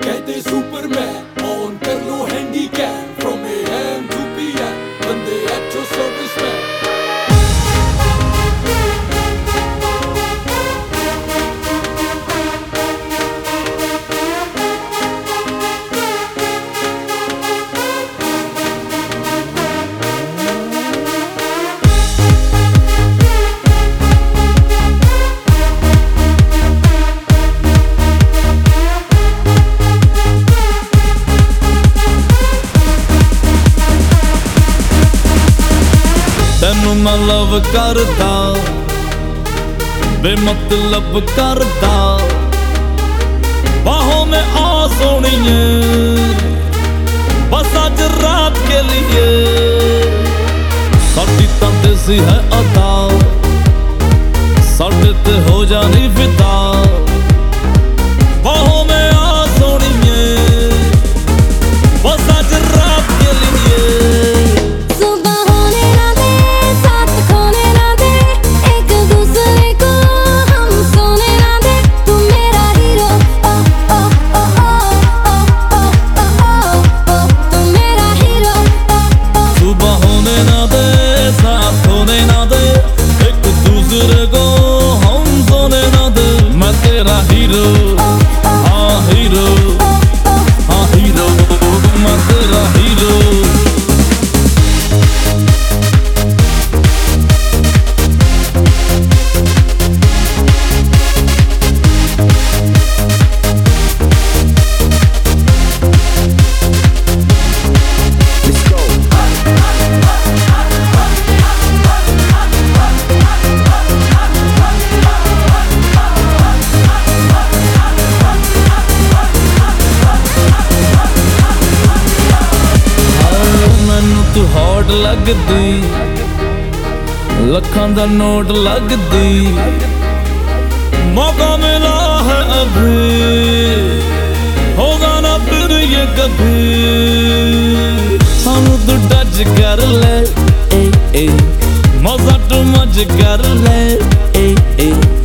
कहते Superman on कर लो handy cam from AM to PM बंदे अच्छो सर्विस में तेनू मैं लव करदा बेमतलब करदा बाहों में आ सोनिए बस आज रात के लिए साडी तां देसी है अदा साडे ते हो जानी फिदा बाहों में आ सोनिए बस आज रात के लिए तू हॉट लगदी लखां दा नोट लगदी मौका मिला है अभी होगा ना फिर ये कभी सानू तू टच कर ले मजा टू मच कर ले